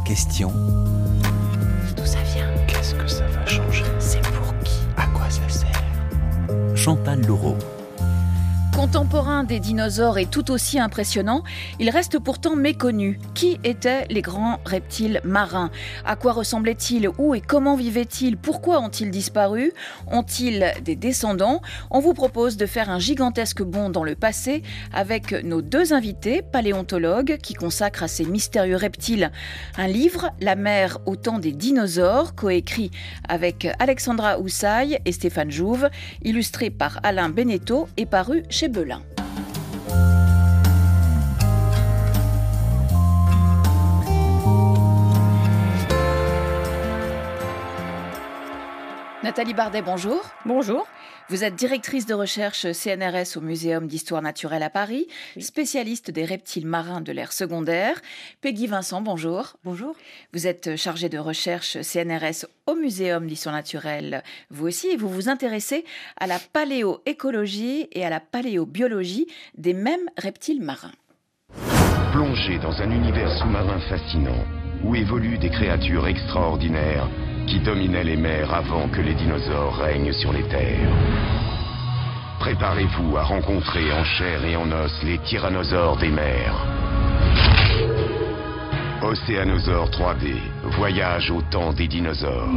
question. D'où ça vient? Qu'est-ce que ça va changer? C'est pour qui? À quoi ça sert? Chantal Laureau. Contemporain des dinosaures et tout aussi impressionnant, il reste pourtant méconnu. Qui étaient les grands reptiles marins? À quoi ressemblaient-ils? Où et comment vivaient-ils? Pourquoi ont-ils disparu? Ont-ils des descendants? On vous propose de faire un gigantesque bond dans le passé avec nos deux invités, paléontologues, qui consacrent à ces mystérieux reptiles un livre, La mer au temps des dinosaures, coécrit avec Alexandra Houssaye et Stéphane Jouve, illustré par Alain Beneteau et paru chez Belin. Nathalie Bardet, bonjour. Bonjour. Vous êtes directrice de recherche CNRS au Muséum d'Histoire Naturelle à Paris, spécialiste des reptiles marins de l'ère secondaire. Peggy Vincent, bonjour. Bonjour. Vous êtes chargée de recherche CNRS au Muséum d'Histoire Naturelle, vous aussi, et vous vous intéressez à la paléoécologie et à la paléobiologie des mêmes reptiles marins. Plongez dans un univers sous-marin fascinant, où évoluent des créatures extraordinaires qui dominaient les mers avant que les dinosaures règnent sur les terres. Préparez-vous à rencontrer en chair et en os les tyrannosaures des mers. Océanosaure 3D, voyage au temps des dinosaures.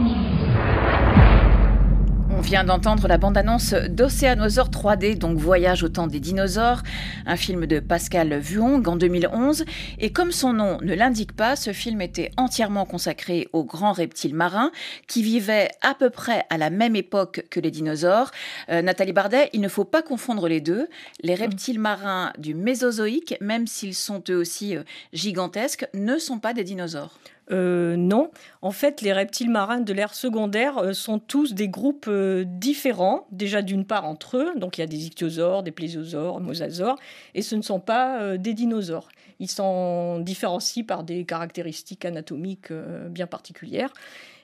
On vient d'entendre la bande-annonce d'Océanosaure 3D, donc Voyage au temps des dinosaures, un film de Pascal Vuong en 2011. Et comme son nom ne l'indique pas, ce film était entièrement consacré aux grands reptiles marins qui vivaient à peu près à la même époque que les dinosaures. Nathalie Bardet, il ne faut pas confondre les deux. Les reptiles marins du Mésozoïque, même s'ils sont eux aussi gigantesques, ne sont pas des dinosaures. Non. En fait, les reptiles marins de l'ère secondaire sont tous des groupes différents, déjà d'une part entre eux. Donc il y a des ichthyosaures, des plésiosaures, mosasaures, et ce ne sont pas des dinosaures. Ils sont différenciés par des caractéristiques anatomiques bien particulières.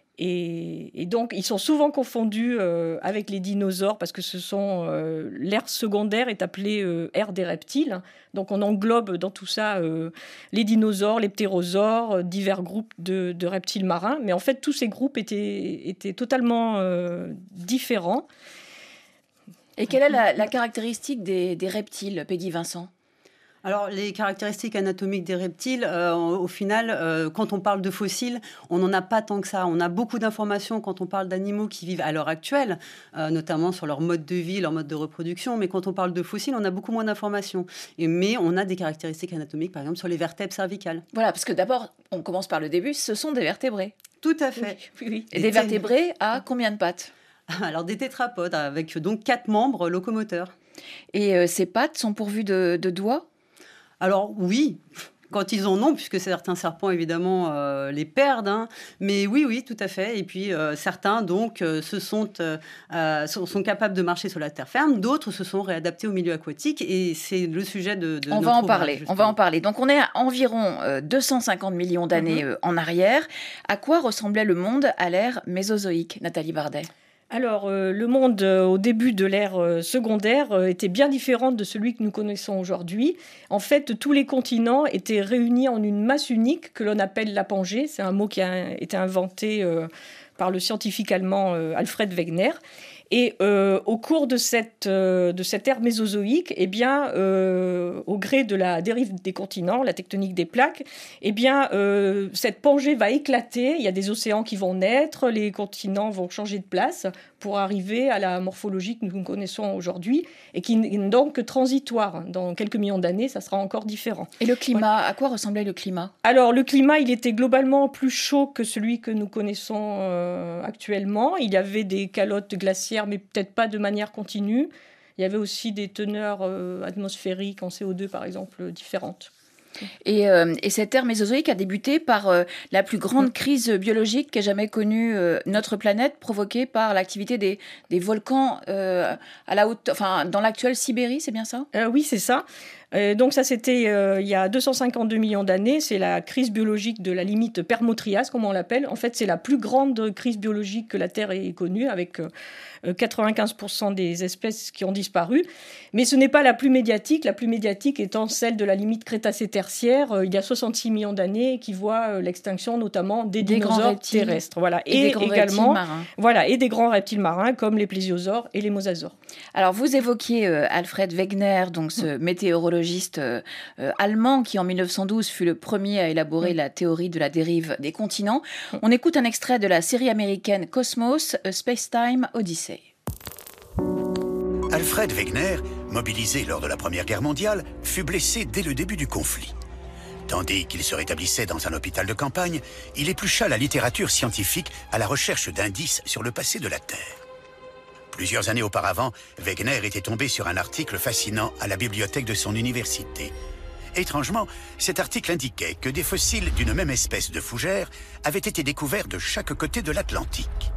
Et donc, ils sont souvent confondus avec les dinosaures parce que l'ère secondaire est appelée ère des reptiles. Donc, on englobe dans tout ça les dinosaures, les ptérosaures, divers groupes de reptiles marins. Mais en fait, tous ces groupes étaient totalement différents. Et quelle est la caractéristique des reptiles, Peggy Vincent ? Alors, les caractéristiques anatomiques des reptiles, au final, quand on parle de fossiles, on n'en a pas tant que ça. On a beaucoup d'informations quand on parle d'animaux qui vivent à l'heure actuelle, notamment sur leur mode de vie, leur mode de reproduction. Mais quand on parle de fossiles, on a beaucoup moins d'informations. Mais on a des caractéristiques anatomiques, par exemple, sur les vertèbres cervicales. Voilà, parce que d'abord, on commence par le début, ce sont des vertébrés. Tout à fait. Oui. Et des vertébrés à combien de pattes ? Alors, des tétrapodes, avec donc 4 membres locomoteurs. Et ces pattes sont pourvues de doigts ? Alors oui, quand ils en ont, puisque certains serpents évidemment les perdent, hein. Mais oui, tout à fait. Et puis certains donc sont capables de marcher sur la terre ferme, d'autres se sont réadaptés au milieu aquatique, et c'est le sujet de on va en parler. Donc on est à environ 250 millions d'années en arrière. À quoi ressemblait le monde à l'ère mésozoïque, Nathalie Bardet ? Alors, le monde au début de l'ère secondaire était bien différent de celui que nous connaissons aujourd'hui. En fait, tous les continents étaient réunis en une masse unique que l'on appelle la Pangée. C'est un mot qui a été inventé par le scientifique allemand Alfred Wegener. Et au cours de cette ère mésozoïque, eh bien, au gré de la dérive des continents, la tectonique des plaques, eh bien, cette Pangée va éclater. Il y a des océans qui vont naître, les continents vont changer de place pour arriver à la morphologie que nous connaissons aujourd'hui et qui n'est donc que transitoire. Dans quelques millions d'années, ça sera encore différent. Et le climat, à quoi ressemblait le climat ? Alors, le climat, il était globalement plus chaud que celui que nous connaissons actuellement. Il y avait des calottes glaciaires, mais peut-être pas de manière continue. Il y avait aussi des teneurs atmosphériques en CO2, par exemple, différentes. Et cette ère mésozoïque a débuté par la plus grande crise biologique qu'ait jamais connue notre planète, provoquée par l'activité des volcans dans l'actuelle Sibérie, c'est bien ça ? Oui, c'est ça. Donc ça, c'était il y a 252 millions d'années. C'est la crise biologique de la limite Permo-Trias, comme on l'appelle. En fait, c'est la plus grande crise biologique que la Terre ait connue, avec 95% des espèces qui ont disparu. Mais ce n'est pas la plus médiatique. La plus médiatique étant celle de la limite Crétacé-Tertiaire, il y a 66 millions d'années, qui voit l'extinction notamment des dinosaures terrestres. Voilà. Et des grands reptiles marins. Voilà, et des grands reptiles marins comme les plésiosaures et les mosasaures. Alors, vous évoquiez Alfred Wegener, donc ce météorologiste allemand qui, en 1912, fut le premier à élaborer la théorie de la dérive des continents. On écoute un extrait de la série américaine Cosmos, A Space-Time Odyssey. Alfred Wegener, mobilisé lors de la Première Guerre mondiale, fut blessé dès le début du conflit. Tandis qu'il se rétablissait dans un hôpital de campagne, il éplucha la littérature scientifique à la recherche d'indices sur le passé de la Terre. Plusieurs années auparavant, Wegener était tombé sur un article fascinant à la bibliothèque de son université. Étrangement, cet article indiquait que des fossiles d'une même espèce de fougère avaient été découverts de chaque côté de l'Atlantique.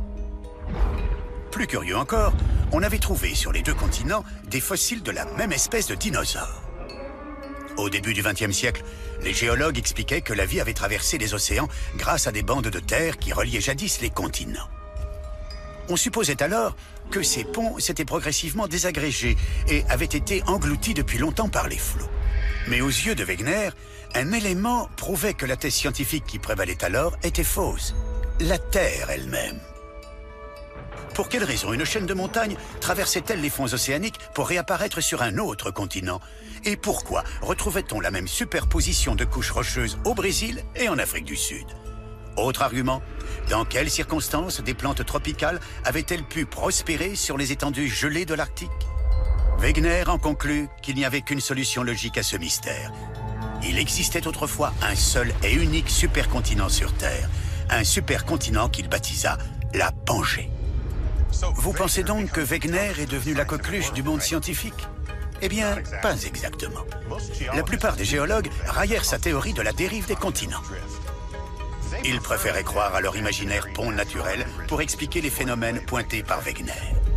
Plus curieux encore, on avait trouvé sur les deux continents des fossiles de la même espèce de dinosaures. Au début du XXe siècle, les géologues expliquaient que la vie avait traversé les océans grâce à des bandes de terre qui reliaient jadis les continents. On supposait alors que ces ponts s'étaient progressivement désagrégés et avaient été engloutis depuis longtemps par les flots. Mais aux yeux de Wegener, un élément prouvait que la thèse scientifique qui prévalait alors était fausse. La Terre elle-même. Pour quelle raison une chaîne de montagnes traversait-elle les fonds océaniques pour réapparaître sur un autre continent? Et pourquoi retrouvait-on la même superposition de couches rocheuses au Brésil et en Afrique du Sud? Autre argument, dans quelles circonstances des plantes tropicales avaient-elles pu prospérer sur les étendues gelées de l'Arctique? Wegener en conclut qu'il n'y avait qu'une solution logique à ce mystère. Il existait autrefois un seul et unique supercontinent sur Terre, un supercontinent qu'il baptisa la Pangée. Vous pensez donc que Wegener est devenu la coqueluche du monde scientifique? Eh bien, pas exactement. La plupart des géologues raillèrent sa théorie de la dérive des continents. Ils préféraient croire à leur imaginaire pont naturel pour expliquer les phénomènes pointés par Wegener.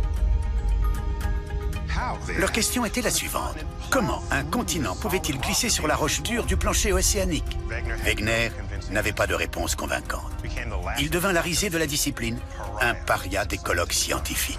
Leur question était la suivante. Comment un continent pouvait-il glisser sur la roche dure du plancher océanique? Wegener n'avait pas de réponse convaincante. Il devint la risée de la discipline, un paria des colloques scientifiques.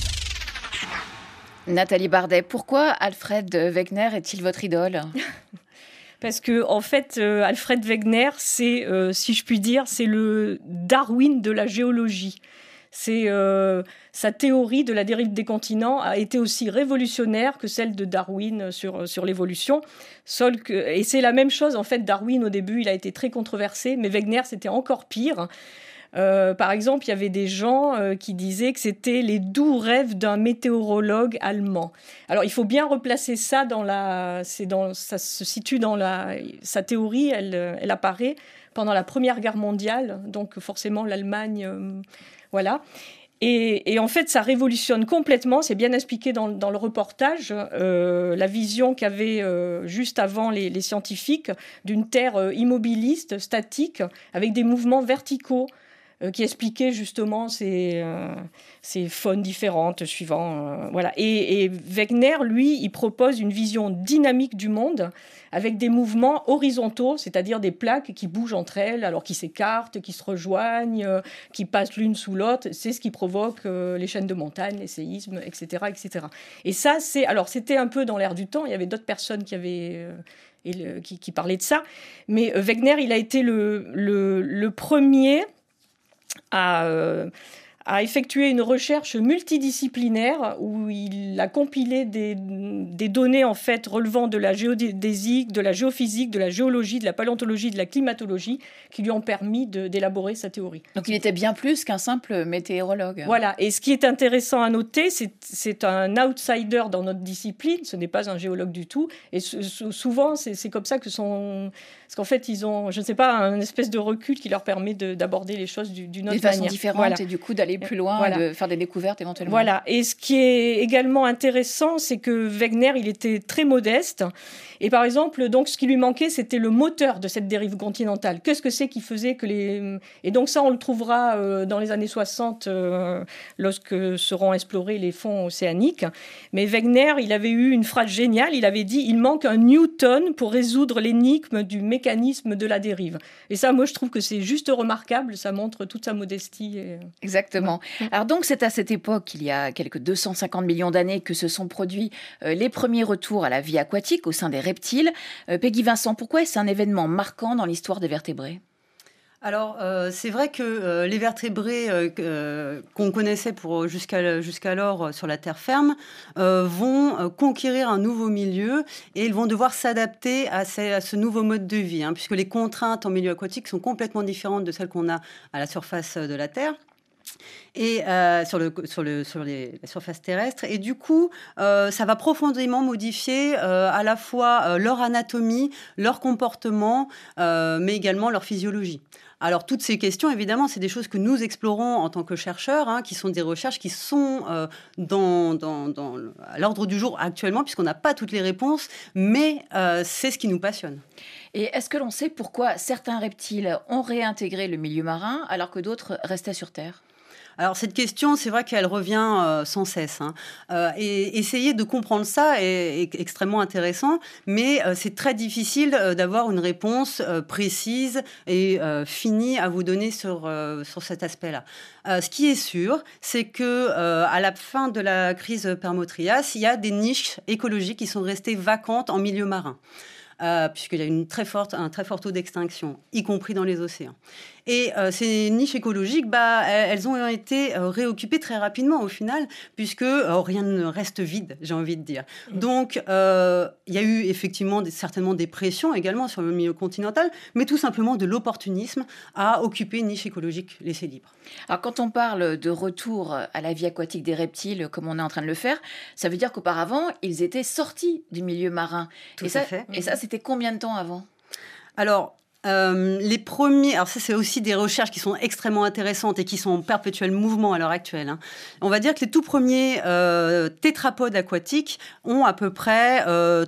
Nathalie Bardet, pourquoi Alfred Wegener est-il votre idole? Parce que, en fait, Alfred Wegener, c'est, si je puis dire, c'est le Darwin de la géologie. Sa théorie de la dérive des continents a été aussi révolutionnaire que celle de Darwin sur l'évolution. Et c'est la même chose, en fait, Darwin, au début, il a été très controversé, mais Wegener, c'était encore pire. Par exemple, il y avait des gens qui disaient que c'était les doux rêves d'un météorologue allemand. Alors, il faut bien replacer ça ça se situe dans sa théorie, elle apparaît pendant la Première Guerre mondiale, donc forcément l'Allemagne, voilà. Et en fait, ça révolutionne complètement, c'est bien expliqué dans le reportage, la vision qu'avaient juste avant les scientifiques d'une Terre immobiliste, statique, avec des mouvements verticaux, qui expliquait justement ces faunes différentes suivant. Voilà. Et Wegener, lui, il propose une vision dynamique du monde avec des mouvements horizontaux, c'est-à-dire des plaques qui bougent entre elles, alors qui s'écartent, qui se rejoignent, qui passent l'une sous l'autre. C'est ce qui provoque les chaînes de montagnes, les séismes, etc., etc. Et ça, c'était un peu dans l'air du temps. Il y avait d'autres personnes qui avaient... qui parlaient de ça. Mais Wegener, il a été le premier a effectué une recherche multidisciplinaire où il a compilé des données en fait relevant de la géodésie, de la géophysique, de la géologie, de la paléontologie, de la climatologie, qui lui ont permis d'élaborer sa théorie. Donc il était bien plus qu'un simple météorologue. Voilà, et ce qui est intéressant à noter, c'est un outsider dans notre discipline, ce n'est pas un géologue du tout, et souvent c'est comme ça que parce qu'en fait ils ont, je ne sais pas, un espèce de recul qui leur permet d'aborder les choses d'une autre manière. De façon différente, voilà. Et du coup d'aller aller plus loin, Voilà. de faire des découvertes éventuellement. Voilà. Et ce qui est également intéressant, c'est que Wegener, il était très modeste. Et par exemple, donc, ce qui lui manquait, c'était le moteur de cette dérive continentale. Qu'est-ce que c'est qui faisait que les... Et donc ça, on le trouvera dans les années 60, lorsque seront explorés les fonds océaniques. Mais Wegener, il avait eu une phrase géniale. Il avait dit « Il manque un Newton pour résoudre l'énigme du mécanisme de la dérive ». Et ça, moi, je trouve que c'est juste remarquable. Ça montre toute sa modestie. Exactement. Alors donc, c'est à cette époque, il y a quelques 250 millions d'années, que se sont produits les premiers retours à la vie aquatique au sein des reptiles. Peggy Vincent, pourquoi est-ce un événement marquant dans l'histoire des vertébrés ? Alors, c'est vrai que les vertébrés qu'on connaissait jusqu'alors sur la terre ferme vont conquérir un nouveau milieu et ils vont devoir s'adapter à ce nouveau mode de vie, puisque les contraintes en milieu aquatique sont complètement différentes de celles qu'on a à la surface de la Terre. Et sur la surface terrestre. Et du coup, ça va profondément modifier à la fois leur anatomie, leur comportement, mais également leur physiologie. Alors, toutes ces questions, évidemment, c'est des choses que nous explorons en tant que chercheurs, qui sont des recherches qui sont à l'ordre du jour actuellement, puisqu'on n'a pas toutes les réponses, mais c'est ce qui nous passionne. Et est-ce que l'on sait pourquoi certains reptiles ont réintégré le milieu marin alors que d'autres restaient sur Terre ? Alors cette question, c'est vrai qu'elle revient sans cesse. Et essayer de comprendre ça est extrêmement intéressant, mais c'est très difficile d'avoir une réponse précise et finie à vous donner sur cet aspect-là. Ce qui est sûr, c'est que à la fin de la crise Permo-Trias, il y a des niches écologiques qui sont restées vacantes en milieu marin. Puisqu'il y a un très fort taux d'extinction, y compris dans les océans. Et ces niches écologiques, elles ont été réoccupées très rapidement au final, puisque rien ne reste vide, j'ai envie de dire. Donc, il y a eu effectivement certainement des pressions également sur le milieu continental, mais tout simplement de l'opportunisme à occuper une niche écologique laissée libre. Alors, quand on parle de retour à la vie aquatique des reptiles, comme on est en train de le faire, ça veut dire qu'auparavant, ils étaient sortis du milieu marin. Tout à fait. Et ça, c'était combien de temps avant ? Alors, les premiers... Alors ça, c'est aussi des recherches qui sont extrêmement intéressantes et qui sont en perpétuel mouvement à l'heure actuelle. On va dire que les tout premiers tétrapodes aquatiques ont à peu près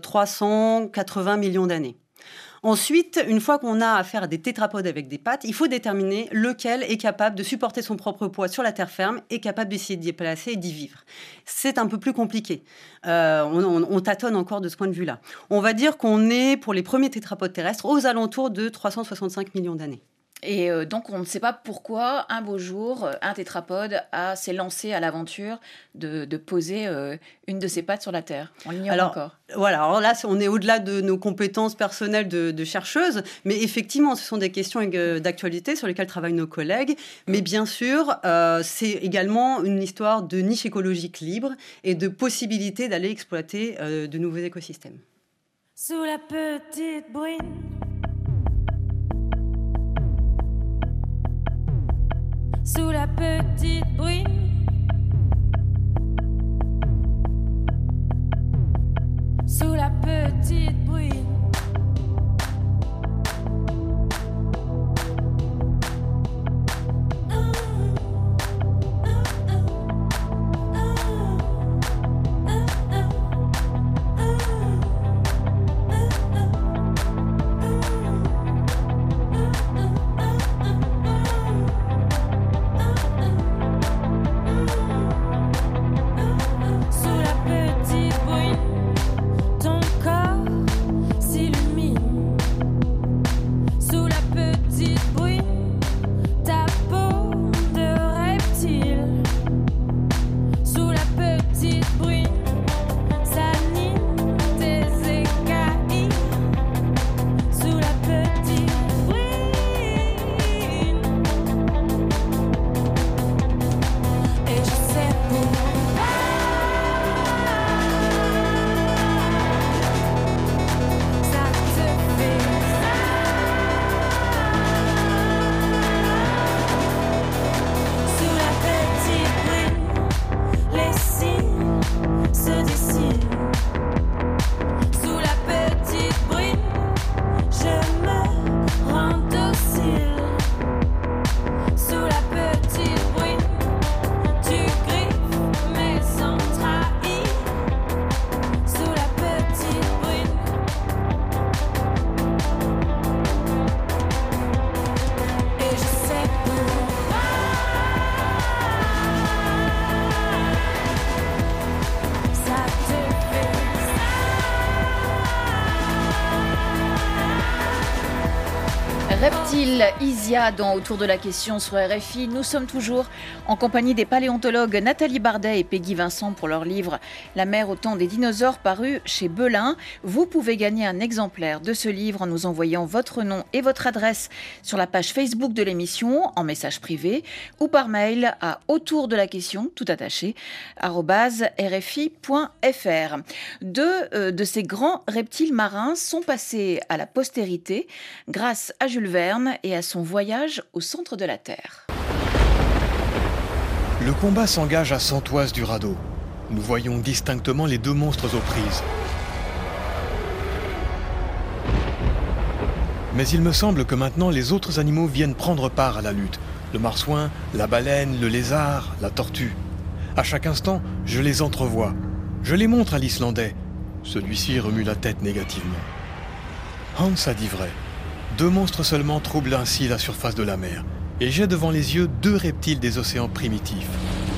380 millions d'années. Ensuite, une fois qu'on a affaire à des tétrapodes avec des pattes, il faut déterminer lequel est capable de supporter son propre poids sur la terre ferme et capable d'essayer d'y déplacer et d'y vivre. C'est un peu plus compliqué. On tâtonne encore de ce point de vue-là. On va dire qu'on est, pour les premiers tétrapodes terrestres, aux alentours de 365 millions d'années. Et donc, on ne sait pas pourquoi, un beau jour, un tétrapode s'est lancé à l'aventure de poser une de ses pattes sur la Terre. On l'ignore encore. Voilà, alors là, on est au-delà de nos compétences personnelles de chercheuses, mais effectivement, ce sont des questions d'actualité sur lesquelles travaillent nos collègues. Mais bien sûr, c'est également une histoire de niche écologique libre et de possibilité d'aller exploiter de nouveaux écosystèmes. Sous la petite bruine, sous la petite bruine, sous la petite bruine, sous la petite bruine, ton corps Reptile, Isia dans Autour de la question sur RFI. Nous sommes toujours en compagnie des paléontologues Nathalie Bardet et Peggy Vincent pour leur livre La mer au temps des dinosaures paru chez Belin. Vous pouvez gagner un exemplaire de ce livre en nous envoyant votre nom et votre adresse sur la page Facebook de l'émission en message privé ou par mail à autour de la question, tout attaché, @rfi.fr. Deux de ces grands reptiles marins sont passés à la postérité grâce à Jules Verne et à son voyage au centre de la Terre. Le combat s'engage à 100 toises du radeau. Nous voyons distinctement les deux monstres aux prises. Mais il me semble que maintenant les autres animaux viennent prendre part à la lutte. Le marsouin, la baleine, le lézard, la tortue. À chaque instant, je les entrevois. Je les montre à l'Islandais. Celui-ci remue la tête négativement. Hans a dit vrai. 2 monstres seulement troublent ainsi la surface de la mer. Et j'ai devant les yeux 2 reptiles des océans primitifs.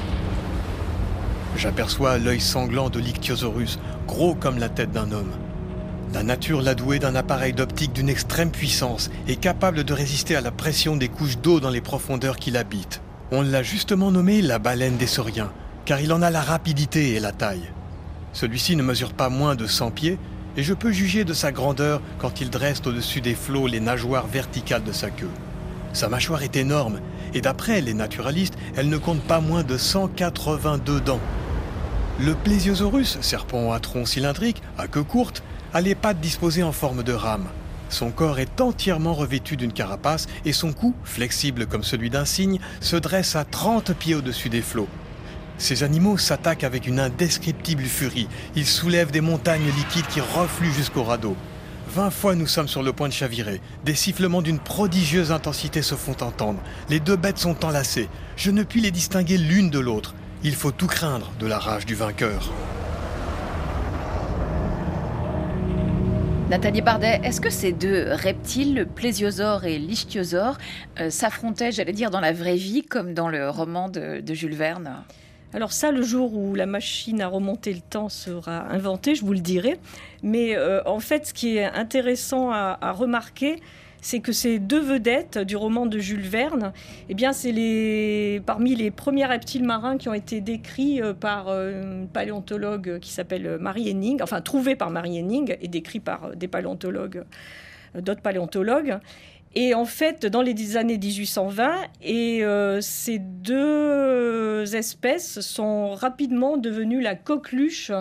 J'aperçois l'œil sanglant de l'Ichthyosaurus, gros comme la tête d'un homme. La nature l'a doué d'un appareil d'optique d'une extrême puissance et capable de résister à la pression des couches d'eau dans les profondeurs qui l'habitent. On l'a justement nommé la baleine des sauriens, car il en a la rapidité et la taille. Celui-ci ne mesure pas moins de 100 pieds, et je peux juger de sa grandeur quand il dresse au-dessus des flots les nageoires verticales de sa queue. Sa mâchoire est énorme, et d'après les naturalistes, elle ne compte pas moins de 182 dents. Le Plesiosaurus, serpent à tronc cylindrique, à queue courte, a les pattes disposées en forme de rame. Son corps est entièrement revêtu d'une carapace, et son cou, flexible comme celui d'un cygne, se dresse à 30 pieds au-dessus des flots. Ces animaux s'attaquent avec une indescriptible furie. Ils soulèvent des montagnes liquides qui refluent jusqu'au radeau. 20 fois nous sommes sur le point de chavirer. Des sifflements d'une prodigieuse intensité se font entendre. Les 2 bêtes sont enlacées. Je ne puis les distinguer l'une de l'autre. Il faut tout craindre de la rage du vainqueur. Nathalie Bardet, est-ce que ces 2 reptiles, le plésiosaure et l'ichthyosaure, s'affrontaient, j'allais dire, dans la vraie vie comme dans le roman de Jules Verne ? Alors ça, le jour où la machine à remonter le temps sera inventée, je vous le dirai. Mais en fait, ce qui est intéressant à remarquer, c'est que ces 2 vedettes du roman de Jules Verne, eh bien, c'est parmi les premiers reptiles marins qui ont été décrits par une paléontologue qui s'appelle Mary Henning, enfin trouvés par Mary Henning et décrits par des paléontologues, d'autres paléontologues. Et en fait, dans les années 1820, ces 2 espèces sont rapidement devenues la coqueluche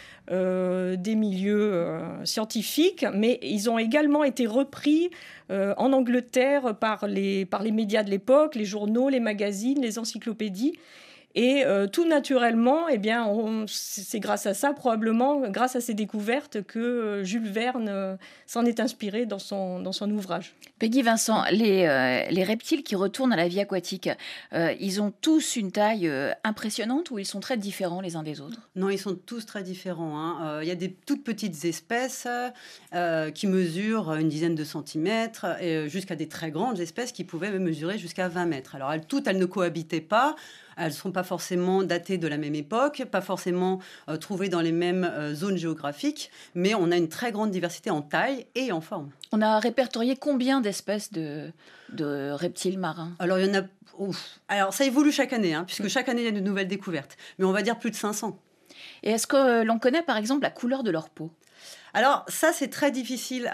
des milieux scientifiques, mais ils ont également été repris en Angleterre par les médias de l'époque, les journaux, les magazines, les encyclopédies. Et tout naturellement, eh bien, c'est grâce à ça, probablement, grâce à ces découvertes, que Jules Verne s'en est inspiré dans son ouvrage. Peggy Vincent, les reptiles qui retournent à la vie aquatique, ils ont tous une taille impressionnante ou ils sont très différents les uns des autres ? Non, ils sont tous très différents. Il y a des toutes petites espèces qui mesurent une dizaine de centimètres, jusqu'à des très grandes espèces qui pouvaient mesurer jusqu'à 20 mètres. Alors, toutes, elles ne cohabitaient pas. Elles ne sont pas forcément datées de la même époque, pas forcément trouvées dans les mêmes zones géographiques, mais on a une très grande diversité en taille et en forme. On a répertorié combien d'espèces de reptiles marins ? Alors, il y en a... Alors, ça évolue chaque année, puisque chaque année, il y a de nouvelles découvertes. Mais on va dire plus de 500. Et est-ce que l'on connaît, par exemple, la couleur de leur peau ? Alors ça, c'est très difficile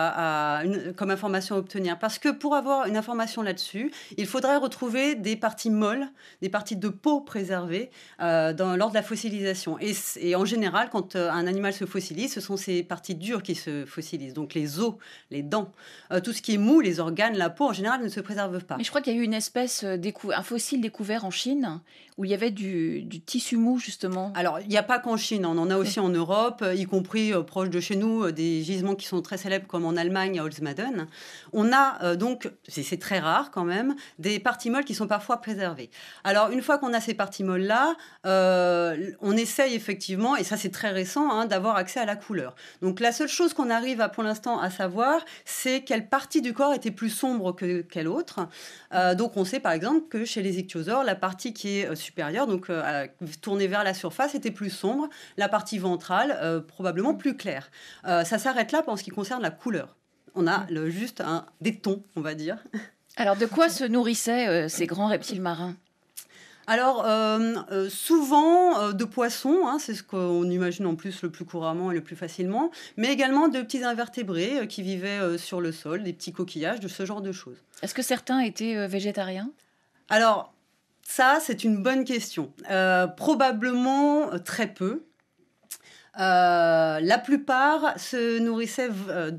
comme information à obtenir, parce que pour avoir une information là-dessus, il faudrait retrouver des parties molles, des parties de peau préservées lors de la fossilisation. Et en général, quand un animal se fossilise, ce sont ces parties dures qui se fossilisent, donc les os, les dents. Tout ce qui est mou, les organes, la peau, en général, ne se préservent pas. Mais je crois qu'il y a eu une espèce, un fossile découvert en Chine, où il y avait du tissu mou, justement. Alors, il n'y a pas qu'en Chine, on en a aussi en Europe, y compris proche de chez nous, des gisements qui sont très célèbres, comme en Allemagne, à Holzmaden. On a donc, c'est très rare quand même, des parties molles qui sont parfois préservées. Alors, une fois qu'on a ces parties molles-là, on essaye effectivement, et ça c'est très récent, d'avoir accès à la couleur. Donc, la seule chose qu'on arrive pour l'instant à savoir, c'est quelle partie du corps était plus sombre que quelle autre. Donc, on sait par exemple que chez les ichthyosaures, la partie qui est supérieure, donc tournée vers la surface, était plus sombre, la partie ventrale probablement plus claire. Ça s'arrête là en ce qui concerne la couleur. On a juste des thons, on va dire. Alors, de quoi se nourrissaient ces grands reptiles marins ? Alors, souvent de poissons, c'est ce qu'on imagine en plus le plus couramment et le plus facilement, mais également de petits invertébrés qui vivaient sur le sol, des petits coquillages, de ce genre de choses. Est-ce que certains étaient végétariens ? Alors, ça, c'est une bonne question. Probablement très peu. La plupart se nourrissaient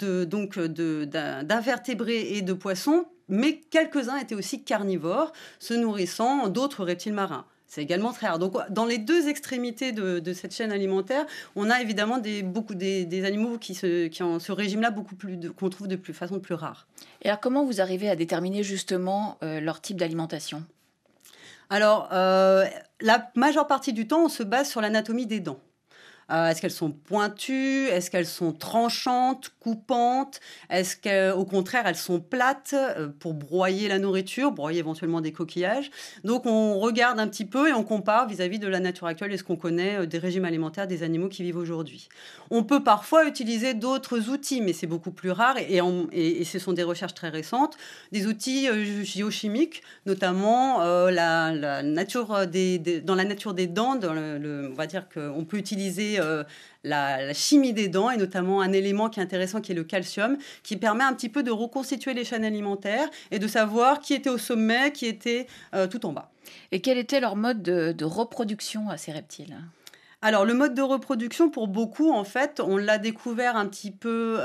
d'invertébrés et de poissons, mais quelques-uns étaient aussi carnivores, se nourrissant d'autres reptiles marins. C'est également très rare. Donc, dans les deux extrémités de cette chaîne alimentaire, on a évidemment des animaux qui ont ce régime-là qu'on trouve de façon plus rare. Et alors, comment vous arrivez à déterminer justement leur type d'alimentation ? Alors, la majeure partie du temps, on se base sur l'anatomie des dents. Est-ce qu'elles sont pointues? Est-ce qu'elles sont tranchantes, coupantes? Est-ce qu'au contraire, elles sont plates pour broyer la nourriture, broyer éventuellement des coquillages? Donc, on regarde un petit peu et on compare vis-à-vis de la nature actuelle et ce qu'on connaît des régimes alimentaires des animaux qui vivent aujourd'hui. On peut parfois utiliser d'autres outils, mais c'est beaucoup plus rare et ce sont des recherches très récentes. Des outils géochimiques, notamment dans la nature des dents, on va dire qu'on peut utiliser la chimie des dents et notamment un élément qui est intéressant qui est le calcium qui permet un petit peu de reconstituer les chaînes alimentaires et de savoir qui était au sommet, qui était tout en bas. Et quel était leur mode de reproduction à ces reptiles ? Alors, le mode de reproduction, pour beaucoup, en fait, on l'a découvert un petit peu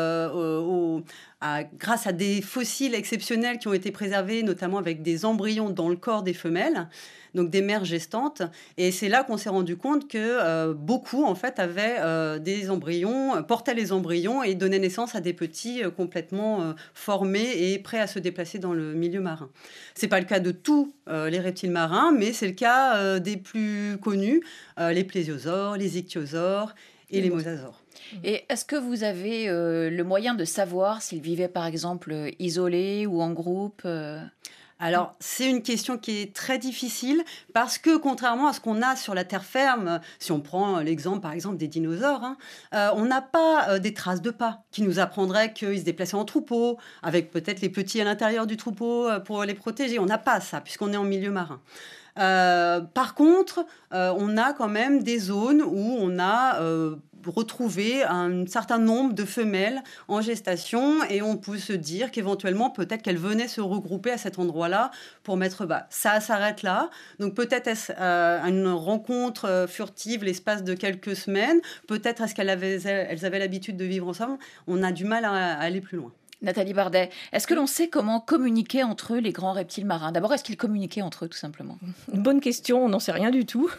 grâce à des fossiles exceptionnels qui ont été préservés, notamment avec des embryons dans le corps des femelles, donc des mères gestantes. Et c'est là qu'on s'est rendu compte que beaucoup, en fait, avaient des embryons, portaient les embryons et donnaient naissance à des petits complètement formés et prêts à se déplacer dans le milieu marin. C'est pas le cas de tous les reptiles marins, mais c'est le cas des plus connus, les plésiosaures, les ichthyosaures et les mosasaures. Et est-ce que vous avez le moyen de savoir s'ils vivaient par exemple isolés ou en groupe Alors, c'est une question qui est très difficile parce que, contrairement à ce qu'on a sur la terre ferme, si on prend l'exemple, par exemple, des dinosaures, on n'a pas des traces de pas qui nous apprendraient qu'ils se déplaçaient en troupeau, avec peut-être les petits à l'intérieur du troupeau pour les protéger. On n'a pas ça, puisqu'on est en milieu marin. Par contre, on a quand même des zones où on a retrouvé un certain nombre de femelles en gestation et on peut se dire qu'éventuellement, peut-être qu'elles venaient se regrouper à cet endroit-là pour mettre bas. Ça s'arrête là. Donc peut-être est-ce une rencontre furtive l'espace de quelques semaines. Peut-être est-ce qu'elles avaient l'habitude de vivre ensemble. On a du mal à aller plus loin. Nathalie Bardet, est-ce que l'on sait comment communiquaient entre eux les grands reptiles marins ? D'abord, est-ce qu'ils communiquaient entre eux, tout simplement ? Une bonne question, on n'en sait rien du tout.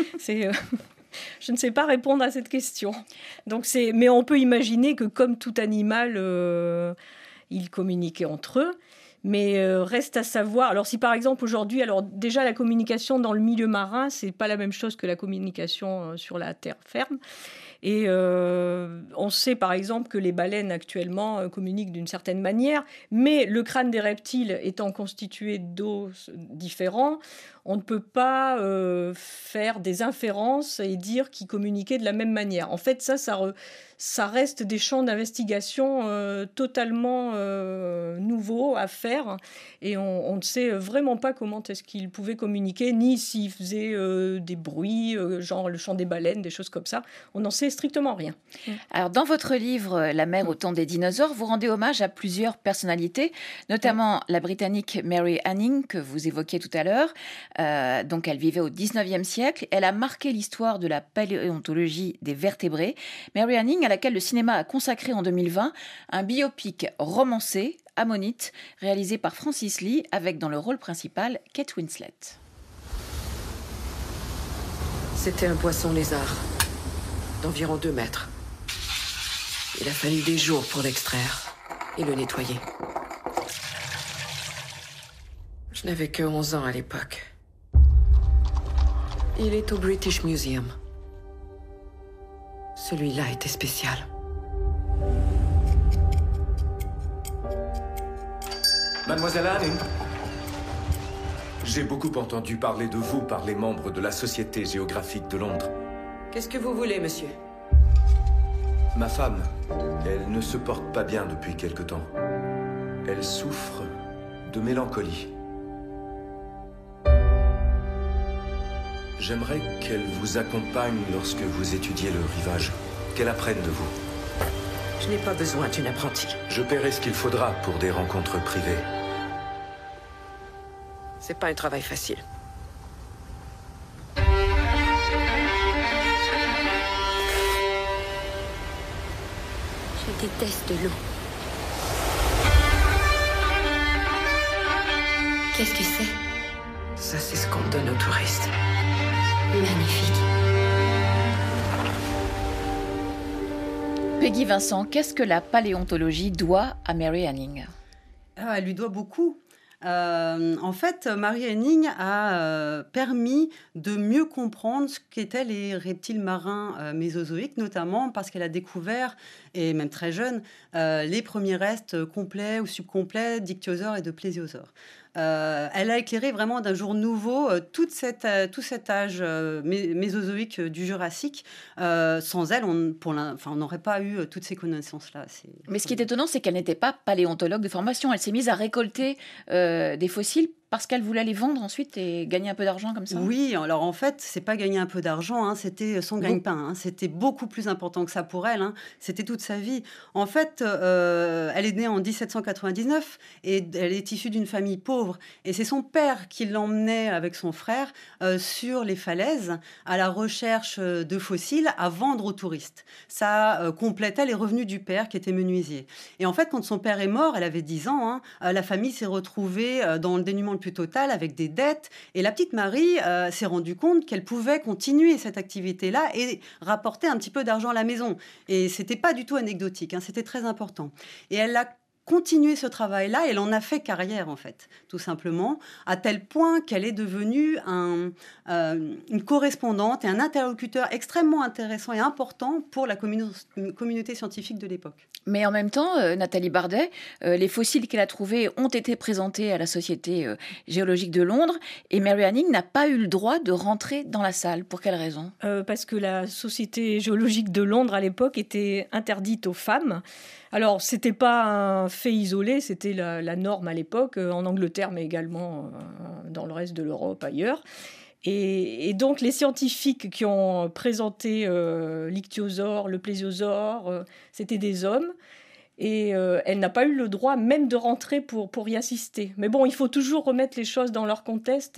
Je ne sais pas répondre à cette question. Mais on peut imaginer que, comme tout animal, ils communiquaient entre eux. Mais reste à savoir. Alors, si par exemple aujourd'hui, déjà la communication dans le milieu marin, c'est pas la même chose que la communication sur la terre ferme. Et on sait par exemple que les baleines actuellement communiquent d'une certaine manière, mais le crâne des reptiles étant constitué d'os différents, on ne peut pas faire des inférences et dire qu'ils communiquaient de la même manière. En fait, ça reste des champs d'investigation totalement nouveaux à faire et on ne sait vraiment pas comment est-ce qu'ils pouvaient communiquer, ni s'ils faisaient des bruits, genre le chant des baleines, des choses comme ça. On n'en sait strictement rien. Alors, dans votre livre « La mer au temps des dinosaures », vous rendez hommage à plusieurs personnalités, notamment la Britannique Mary Anning, que vous évoquiez tout à l'heure. Donc, elle vivait au 19e siècle. Elle a marqué l'histoire de la paléontologie des vertébrés. Mary Anning, à laquelle le cinéma a consacré en 2020 un biopic romancé, Ammonite, réalisé par Francis Lee, avec dans le rôle principal Kate Winslet. C'était un poisson lézard, d'environ 2 mètres. Il a fallu des jours pour l'extraire et le nettoyer. Je n'avais que 11 ans à l'époque. Il est au British Museum. Celui-là était spécial. Mademoiselle Anning, j'ai beaucoup entendu parler de vous par les membres de la Société géographique de Londres. Qu'est-ce que vous voulez, monsieur? Ma femme, elle ne se porte pas bien depuis quelque temps. Elle souffre de mélancolie. J'aimerais qu'elle vous accompagne lorsque vous étudiez le rivage, qu'elle apprenne de vous. Je n'ai pas besoin d'une apprentie. Je paierai ce qu'il faudra pour des rencontres privées. C'est pas un travail facile. Je déteste l'eau. Qu'est-ce que c'est? Ça, c'est ce qu'on donne aux touristes. Magnifique. Peggy Vincent, qu'est-ce que la paléontologie doit à Mary Anning? Elle lui doit beaucoup. En fait, Mary Anning a permis de mieux comprendre ce qu'étaient les reptiles marins mésozoïques, notamment parce qu'elle a découvert, et même très jeune, les premiers restes complets ou subcomplets d'ichthyosaures et de plésiosaures. Elle a éclairé vraiment d'un jour nouveau tout cet âge mésozoïque du Jurassique. Sans elle, on n'aurait pas eu toutes ces connaissances-là. Mais ce qui est étonnant, c'est qu'elle n'était pas paléontologue de formation. Elle s'est mise à récolter des fossiles parce qu'elle voulait les vendre ensuite et gagner un peu d'argent comme ça. Oui, alors en fait, c'est pas gagner un peu d'argent, hein, c'était son gagne-pain. Hein, c'était beaucoup plus important que ça pour elle. Hein, c'était toute sa vie. En fait, elle est née en 1799 et elle est issue d'une famille pauvre. Et c'est son père qui l'emmenait avec son frère sur les falaises à la recherche de fossiles à vendre aux touristes. Ça complétait les revenus du père qui était menuisier. Et en fait, quand son père est mort, elle avait 10 ans, hein, la famille s'est retrouvée dans le dénuement le plus total avec des dettes. Et la petite Marie s'est rendue compte qu'elle pouvait continuer cette activité-là et rapporter un petit peu d'argent à la maison. Et c'était pas du tout anecdotique, hein, c'était très important. Et elle a continué ce travail-là, elle en a fait carrière en fait, tout simplement, à tel point qu'elle est devenue une correspondante et un interlocuteur extrêmement intéressant et important pour la communauté scientifique de l'époque. Mais en même temps, Nathalie Bardet, les fossiles qu'elle a trouvés ont été présentés à la Société géologique de Londres et Mary Anning n'a pas eu le droit de rentrer dans la salle. Pour quelle raison ? Parce que la Société géologique de Londres, à l'époque, était interdite aux femmes. Alors, ce n'était pas un fait isolé, c'était la norme à l'époque, en Angleterre, mais également dans le reste de l'Europe, ailleurs. Et donc, les scientifiques qui ont présenté l'ichthyosaure, le plésiosaure, c'était des hommes. Et elle n'a pas eu le droit même de rentrer pour y assister. Mais bon, il faut toujours remettre les choses dans leur contexte.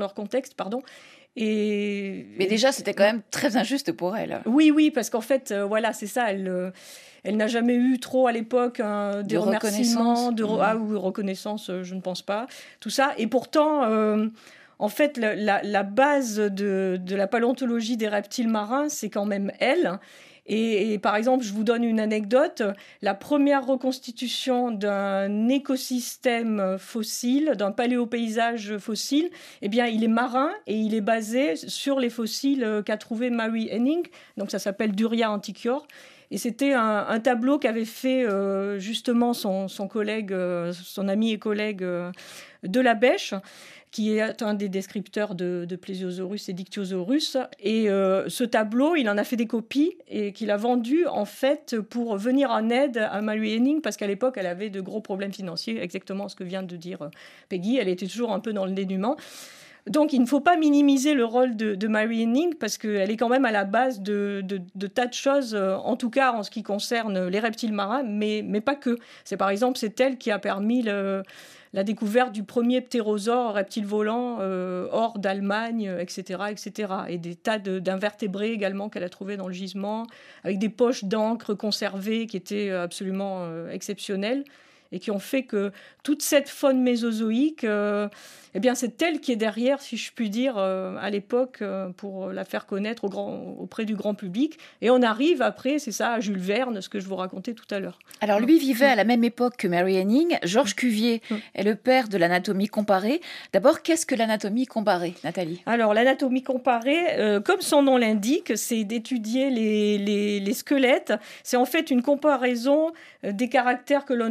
Mais déjà, c'était quand même très injuste pour elle. Oui, parce qu'en fait, voilà, c'est ça, elle n'a jamais eu trop à l'époque des remerciements, reconnaissance, je ne pense pas, tout ça. Et pourtant, en fait, la base de la paléontologie des reptiles marins, c'est quand même elle. Et par exemple, je vous donne une anecdote. La première reconstitution d'un écosystème fossile, d'un paléopaysage fossile, eh bien, il est marin et il est basé sur les fossiles qu'a trouvé Mary Anning. Donc, ça s'appelle Duria antiquior. Et c'était un tableau qu'avait fait justement son collègue, son ami et collègue Delabèche, qui est un des descripteurs de Plesiosaurus et d'Ichthyosaurus. Et ce tableau, il en a fait des copies et qu'il a vendu en fait pour venir en aide à Mary Anning parce qu'à l'époque, elle avait de gros problèmes financiers, exactement ce que vient de dire Peggy. Elle était toujours un peu dans le dénuement. Donc, il ne faut pas minimiser le rôle de Mary Anning parce qu'elle est quand même à la base de tas de choses, en tout cas en ce qui concerne les reptiles marins, mais pas que. C'est elle qui a permis la découverte du premier ptérosaure, reptile volant, hors d'Allemagne, etc., etc. Et des tas d'invertébrés également qu'elle a trouvés dans le gisement, avec des poches d'encre conservées qui étaient absolument exceptionnelles et qui ont fait que toute cette faune mésozoïque, c'est elle qui est derrière, si je puis dire, à l'époque, pour la faire connaître auprès du grand public. Et on arrive après, c'est ça, à Jules Verne, ce que je vous racontais tout à l'heure. Alors lui vivait à la même époque que Mary Anning. Georges Cuvier est le père de l'anatomie comparée. D'abord, qu'est-ce que l'anatomie comparée, Nathalie ? Alors l'anatomie comparée, comme son nom l'indique, c'est d'étudier les squelettes. C'est en fait une comparaison des caractères que l'on observe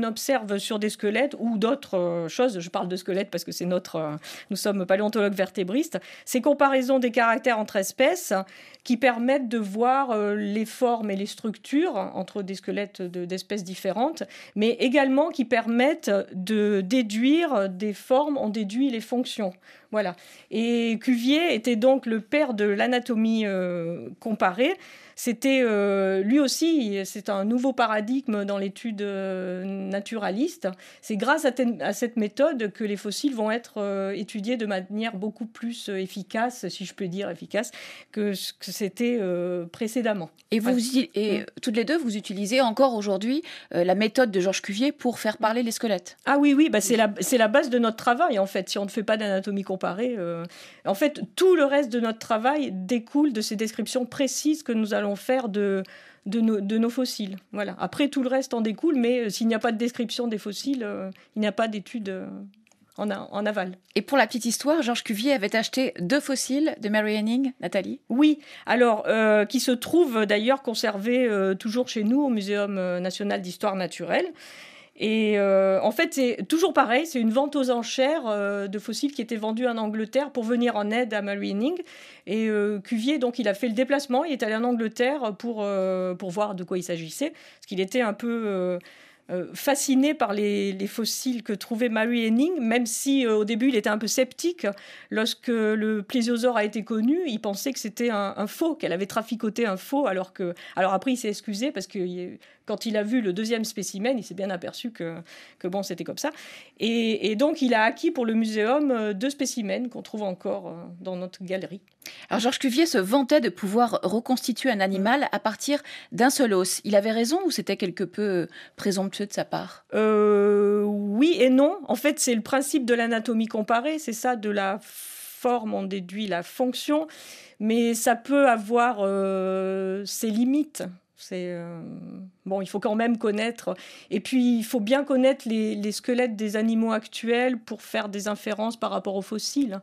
observe sur des squelettes ou d'autres choses, je parle de squelettes parce que c'est nous sommes paléontologues vertébristes, ces comparaisons des caractères entre espèces qui permettent de voir les formes et les structures entre des squelettes d'espèces différentes, mais également qui permettent de déduire des formes, on déduit les fonctions. Voilà. Et Cuvier était donc le père de l'anatomie comparée. C'était lui aussi, c'est un nouveau paradigme dans l'étude naturaliste. C'est grâce à cette méthode que les fossiles vont être étudiés de manière beaucoup plus efficace, si je peux dire efficace, que ce que c'était précédemment. Et toutes les deux, vous utilisez encore aujourd'hui la méthode de Georges Cuvier pour faire parler les squelettes. Ah oui, c'est la base de notre travail en fait. Si on ne fait pas d'anatomie comparée, en fait, tout le reste de notre travail découle de ces descriptions précises que nous allons faire de nos fossiles. Voilà. Après, tout le reste en découle, mais s'il n'y a pas de description des fossiles, il n'y a pas d'étude en aval. Et pour la petite histoire, Georges Cuvier avait acheté 2 fossiles de Mary Henning, Nathalie ? Oui, alors qui se trouvent d'ailleurs conservés toujours chez nous au Muséum national d'histoire naturelle. Et en fait, c'est toujours pareil, c'est une vente aux enchères de fossiles qui étaient vendus en Angleterre pour venir en aide à Mary Henning. Et Cuvier, donc, il a fait le déplacement, il est allé en Angleterre pour voir de quoi il s'agissait, parce qu'il était un peu fasciné par les fossiles que trouvait Mary Henning, même si au début il était un peu sceptique. Lorsque le plésiosaure a été connu, il pensait que c'était un faux, qu'elle avait traficoté un faux, alors après il s'est excusé parce que quand il a vu le 2e spécimen, il s'est bien aperçu que bon, c'était comme ça. Et donc il a acquis pour le muséum 2 spécimens qu'on trouve encore dans notre galerie. Alors Georges Cuvier se vantait de pouvoir reconstituer un animal à partir d'un seul os. Il avait raison ou c'était quelque peu présomptueux de sa part ? Oui et non. En fait, c'est le principe de l'anatomie comparée. C'est ça, de la forme, on déduit la fonction. Mais ça peut avoir ses limites. Il faut quand même connaître. Et puis, il faut bien connaître les squelettes des animaux actuels pour faire des inférences par rapport aux fossiles.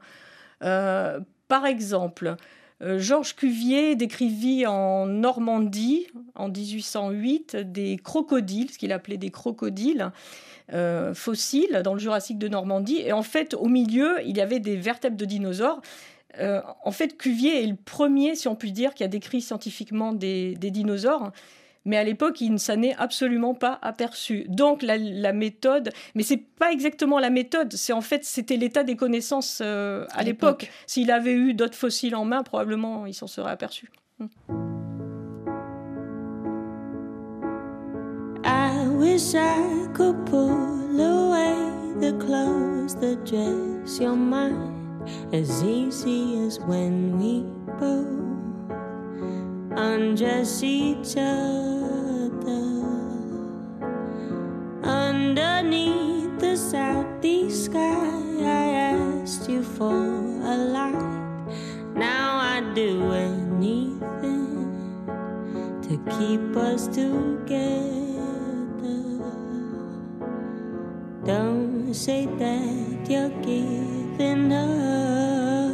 Par exemple, Georges Cuvier décrivit en Normandie, en 1808, des crocodiles, ce qu'il appelait des crocodiles fossiles dans le Jurassique de Normandie. Et en fait, au milieu, il y avait des vertèbres de dinosaures. En fait, Cuvier est le premier, si on peut dire, qui a décrit scientifiquement des dinosaures. Mais à l'époque, il ne s'en est absolument pas aperçu. Donc, la méthode... Mais ce n'est pas exactement la méthode. C'était l'état des connaissances à l'époque. S'il avait eu d'autres fossiles en main, probablement, il s'en serait aperçu. I wish I could pull away the clothes that dress your mind as easy as when we both undress each other underneath the southeast sky. I asked you for a light. Now I do anything to keep us together. Don't say that you're giving up.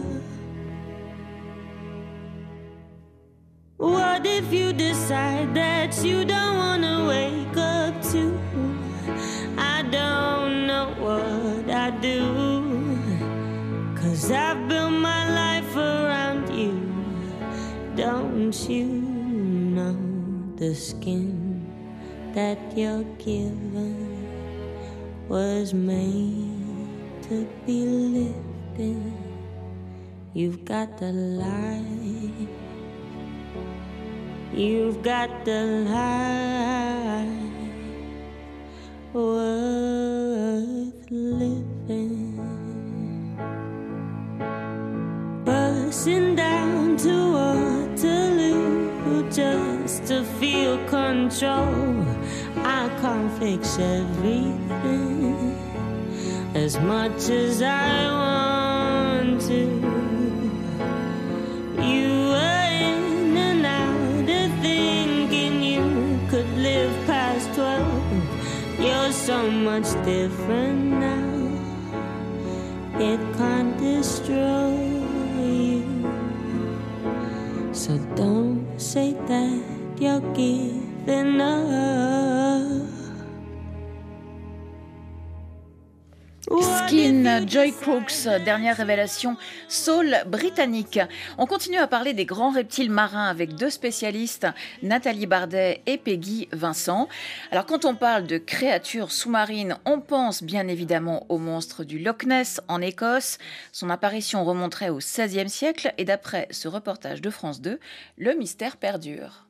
What if you decide that you don't wanna wake up too? I don't know what I do, 'cause I've built my life around you. Don't you know the skin that you're given was made to be lifted? You've got the light. You've got the life worth living. Bursting down to Waterloo just to feel control. I can't fix everything as much as I want to. You were in and out of thinking you could live past 12. You're so much different now. It can't destroy you. So don't say that you're giving up. Skin, Joy Crooks, dernière révélation soul britannique. On continue à parler des grands reptiles marins avec deux spécialistes, Nathalie Bardet et Peggy Vincent. Alors quand on parle de créatures sous-marines, on pense bien évidemment au monstre du Loch Ness en Écosse. Son apparition remonterait au XVIe siècle et d'après ce reportage de France 2, le mystère perdure.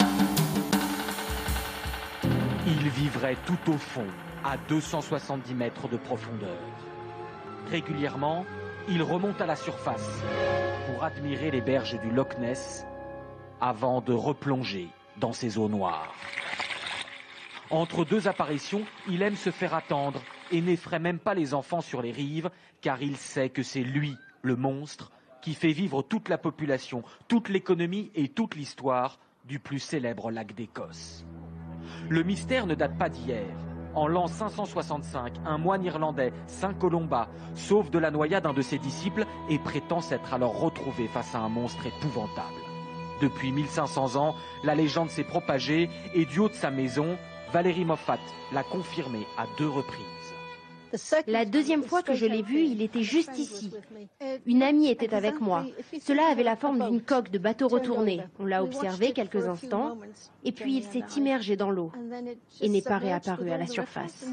Il vivrait tout au fond, à 270 mètres de profondeur. Régulièrement, il remonte à la surface pour admirer les berges du Loch Ness avant de replonger dans ces eaux noires. Entre deux apparitions, il aime se faire attendre et n'effraie même pas les enfants sur les rives car il sait que c'est lui, le monstre, qui fait vivre toute la population, toute l'économie et toute l'histoire du plus célèbre lac d'Écosse. Le mystère ne date pas d'hier. En l'an 565, un moine irlandais, Saint Colomba, sauve de la noyade un de ses disciples et prétend s'être alors retrouvé face à un monstre épouvantable. Depuis 1500 ans, la légende s'est propagée et du haut de sa maison, Valérie Moffat l'a confirmé à 2 reprises. La deuxième fois que je l'ai vu, il était juste ici. Une amie était avec moi. Cela avait la forme d'une coque de bateau retourné. On l'a observé quelques instants, et puis il s'est immergé dans l'eau et n'est pas réapparu à la surface.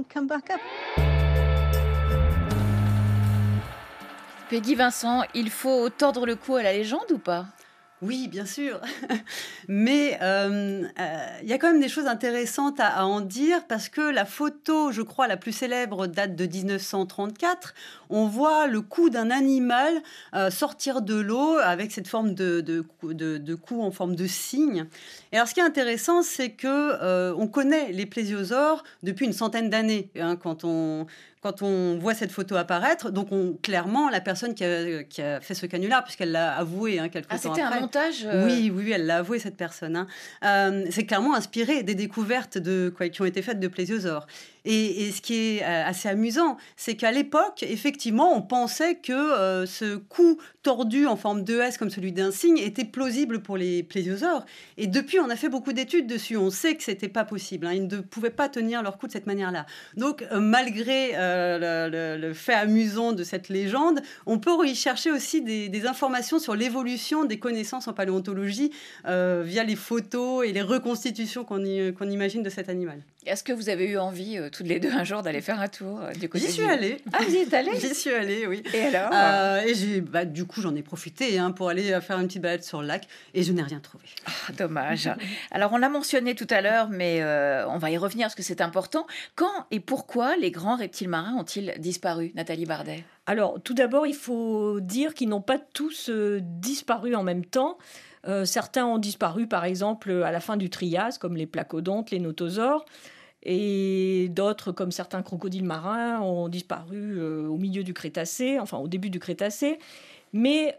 Peggy Vincent, il faut tordre le cou à la légende ou pas ? Oui, bien sûr. Mais il y a quand même des choses intéressantes à en dire parce que la photo, je crois, la plus célèbre date de 1934. On voit le cou d'un animal sortir de l'eau avec cette forme de cou en forme de cygne. Et alors, ce qui est intéressant, c'est que on connaît les plésiosaures depuis une centaine d'années. Hein, quand on voit cette photo apparaître, donc clairement, la personne qui a fait ce canular, puisqu'elle l'a avoué quelques temps après. C'était un montage Oui, elle l'a avoué, cette personne. C'est clairement inspiré des découvertes qui ont été faites de plésiosaures. Et ce qui est assez amusant, c'est qu'à l'époque, effectivement, on pensait que ce cou tordu en forme de S comme celui d'un cygne était plausible pour les plésiosaures. Et depuis, on a fait beaucoup d'études dessus. On sait que c'était pas possible. Ils ne pouvaient pas tenir leur cou de cette manière-là. Donc, malgré le fait amusant de cette légende, on peut y chercher aussi des informations sur l'évolution des connaissances en paléontologie via les photos et les reconstitutions qu'on imagine de cet animal. Est-ce que vous avez eu envie, toutes les deux, un jour, d'aller faire un tour du côté J'y suis allée. Ah, vous y êtes allée ? J'y suis allée, oui. Et alors Et du coup, j'en ai profité pour aller faire une petite balade sur le lac et je n'ai rien trouvé. Ah, dommage. Alors, on l'a mentionné tout à l'heure, mais on va y revenir parce que c'est important. Quand et pourquoi les grands reptiles marins ont-ils disparu, Nathalie Bardet ? Alors, tout d'abord, il faut dire qu'ils n'ont pas tous disparu en même temps. Certains ont disparu, par exemple, à la fin du Trias, comme les placodontes, les notosaures. Et d'autres, comme certains crocodiles marins, ont disparu au milieu du Crétacé, enfin au début du Crétacé. Mais,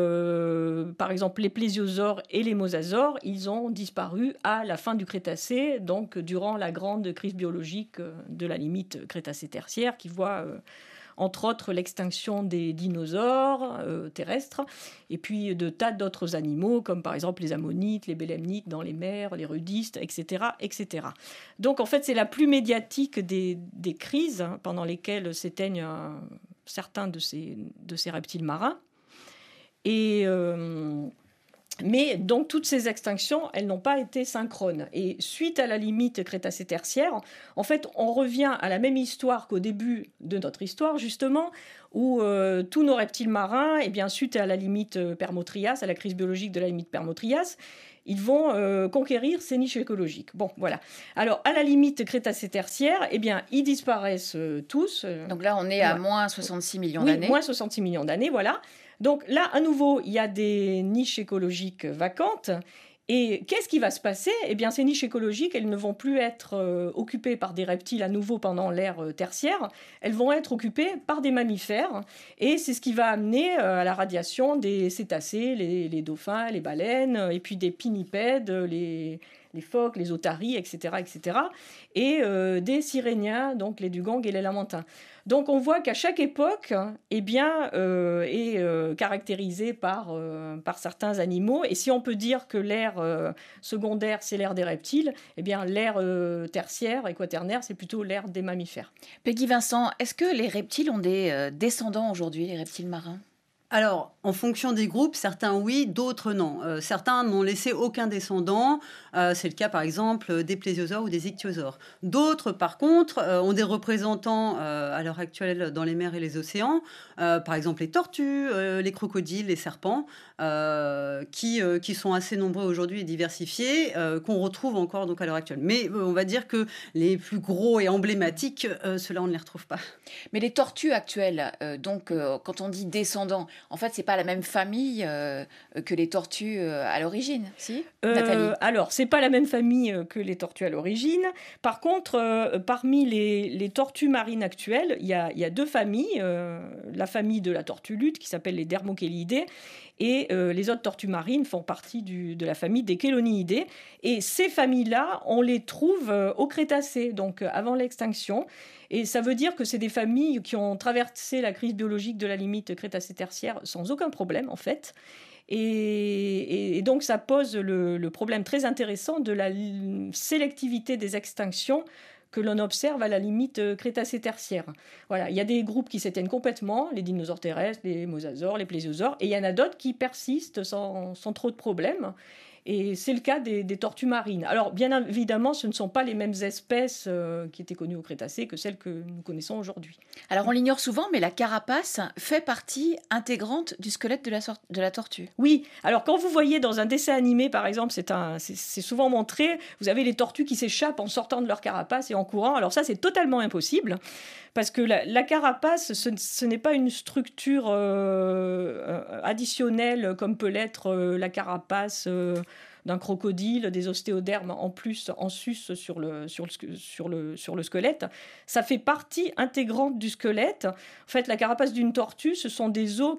par exemple, les plésiosaures et les mosasaures, ils ont disparu à la fin du Crétacé, donc durant la grande crise biologique de la limite Crétacé-Tertiaire, qui voit... entre autres l'extinction des dinosaures terrestres, et puis de tas d'autres animaux, comme par exemple les ammonites, les bélemnites dans les mers, les rudistes, etc., etc. Donc en fait, c'est la plus médiatique des crises pendant lesquelles s'éteignent certains de ces reptiles marins. Mais donc toutes ces extinctions, elles n'ont pas été synchrones. Et suite à la limite Crétacé-Tertiaire, en fait, on revient à la même histoire qu'au début de notre histoire, justement, où tous nos reptiles marins, eh bien, suite à la limite Permo-Trias, à la crise biologique de la limite Permo-Trias, ils vont conquérir ces niches écologiques. Bon, voilà. Alors, à la limite Crétacé-Tertiaire, eh bien, ils disparaissent tous. Donc là, on est à moins 66 millions d'années. Oui, moins 66 millions d'années, voilà. Donc là, à nouveau, il y a des niches écologiques vacantes. Et qu'est-ce qui va se passer ? Eh bien, ces niches écologiques, elles ne vont plus être occupées par des reptiles à nouveau pendant l'ère tertiaire. Elles vont être occupées par des mammifères. Et c'est ce qui va amener à la radiation des cétacés, les dauphins, les baleines, et puis des pinnipèdes, les les phoques, les otaries, etc., et des siréniens, donc les dugongs et les lamantins. Donc on voit qu'à chaque époque est caractérisée par certains animaux. Et si on peut dire que l'ère secondaire, c'est l'ère des reptiles, eh bien l'ère tertiaire et quaternaire, c'est plutôt l'ère des mammifères. Peggy Vincent, est-ce que les reptiles ont des descendants aujourd'hui, les reptiles marins ? Alors, en fonction des groupes, certains oui, d'autres non. Certains n'ont laissé aucun descendant. C'est le cas, par exemple, des plésiosaures ou des ichthyosaures. D'autres, par contre, ont des représentants à l'heure actuelle dans les mers et les océans. Par exemple, les tortues, les crocodiles, les serpents, qui sont assez nombreux aujourd'hui et diversifiés, qu'on retrouve encore donc, à l'heure actuelle. Mais on va dire que les plus gros et emblématiques, ceux-là, on ne les retrouve pas. Mais les tortues actuelles, quand on dit descendants, en fait, c'est pas la même famille que les tortues à l'origine, si Nathalie ? Alors, c'est pas la même famille que les tortues à l'origine. Par contre, parmi les tortues marines actuelles, il y a deux familles. La famille de la tortue luth, qui s'appelle les Dermochelidés, et les autres tortues marines font partie de la famille des Cheloniidés. Et ces familles-là, on les trouve au Crétacé, donc avant l'extinction. Et ça veut dire que c'est des familles qui ont traversé la crise biologique de la limite Crétacé-Tertiaire sans aucun problème, en fait. Et donc, ça pose le problème très intéressant de la sélectivité des extinctions que l'on observe à la limite Crétacé-Tertiaire. Voilà, il y a des groupes qui s'éteignent complètement, les dinosaures terrestres, les mosasaures, les plésiosaures, et il y en a d'autres qui persistent sans trop de problèmes. Et c'est le cas des tortues marines. Alors, bien évidemment, ce ne sont pas les mêmes espèces qui étaient connues au Crétacé que celles que nous connaissons aujourd'hui. Alors, on l'ignore souvent, mais la carapace fait partie intégrante du squelette de la tortue. Oui. Alors, quand vous voyez dans un dessin animé, par exemple, c'est souvent montré, vous avez les tortues qui s'échappent en sortant de leur carapace et en courant. Alors ça, c'est totalement impossible. Parce que la carapace, ce n'est pas une structure additionnelle comme peut l'être la carapace d'un crocodile, des ostéodermes en plus, en sus sur le squelette. Ça fait partie intégrante du squelette. En fait, la carapace d'une tortue, ce sont des os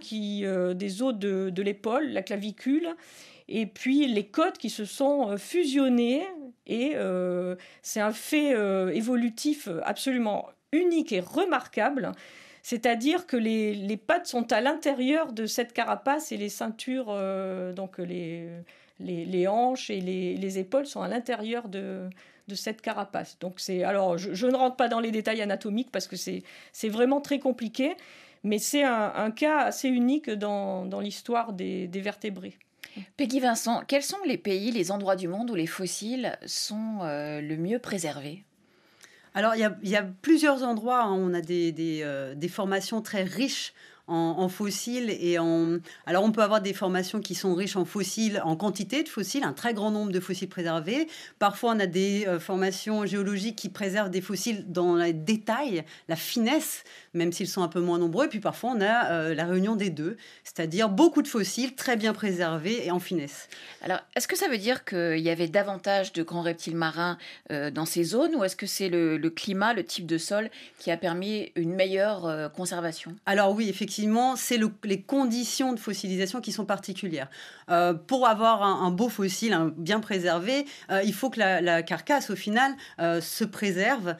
de l'épaule, la clavicule, et puis les côtes qui se sont fusionnées. Et c'est un fait évolutif absolument unique et remarquable, c'est-à-dire que les pattes sont à l'intérieur de cette carapace et les ceintures, donc les hanches et les épaules sont à l'intérieur de cette carapace. Donc alors je ne rentre pas dans les détails anatomiques parce que c'est vraiment très compliqué, mais c'est un cas assez unique dans l'histoire des vertébrés. Peggy Vincent, quels sont les pays, les endroits du monde où les fossiles sont le mieux préservés ? Alors, il y a plusieurs endroits, hein, on a des formations très riches en fossiles alors on peut avoir des formations qui sont riches en fossiles, en quantité de fossiles, un très grand nombre de fossiles préservés. Parfois on a des formations géologiques qui préservent des fossiles dans les détails, la finesse, même s'ils sont un peu moins nombreux. Et puis parfois on a la réunion des deux, c'est-à-dire beaucoup de fossiles très bien préservés et en finesse. Alors est-ce que ça veut dire qu'il y avait davantage de grands reptiles marins dans ces zones, ou est-ce que c'est le climat, le type de sol qui a permis une meilleure conservation ? Alors oui, effectivement, c'est les conditions de fossilisation qui sont particulières. Pour avoir un beau fossile bien préservé, il faut que la carcasse, au final, se préserve.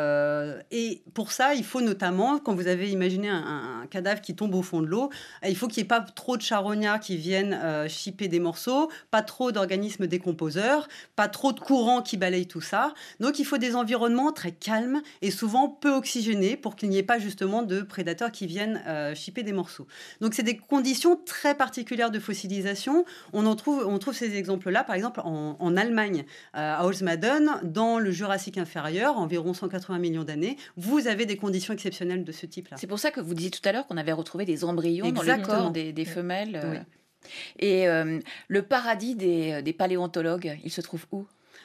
Et pour ça, il faut notamment, quand vous avez imaginé un cadavre qui tombe au fond de l'eau, il faut qu'il n'y ait pas trop de charognards qui viennent chipper des morceaux, pas trop d'organismes décomposeurs, pas trop de courants qui balayent tout ça. Donc, il faut des environnements très calmes et souvent peu oxygénés pour qu'il n'y ait pas justement de prédateurs qui viennent chipper des morceaux. Donc, c'est des conditions très particulières de fossilisation. On trouve ces exemples-là, par exemple, en Allemagne, à Holzmaden, dans le Jurassique inférieur, environ 180 millions d'années. Vous avez des conditions exceptionnelles de ce type-là. C'est pour ça que vous disiez tout à l'heure qu'on avait retrouvé des embryons Exactement. dans le corps des femelles. Oui. Et le paradis des paléontologues, il se trouve où ?